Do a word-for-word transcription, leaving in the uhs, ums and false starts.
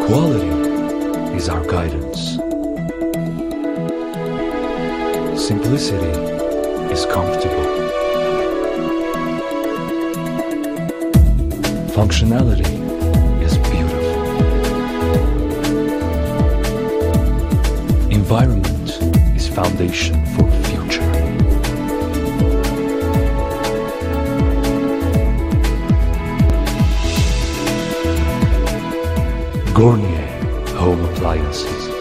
Quality is our guidance. Simplicity is comfortable. Functionality is beautiful. Environment is foundation for future. Gournier Home Appliances.